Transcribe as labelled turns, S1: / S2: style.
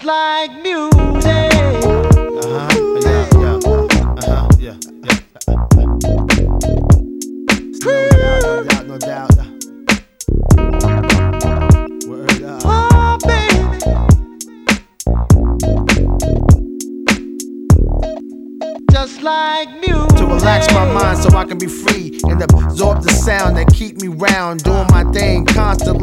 S1: just like music.
S2: No doubt. Word up.
S1: Oh, baby. Just like music.
S2: To relax my mind so I can be free and absorb the sound that keep me round, doing my thing constantly.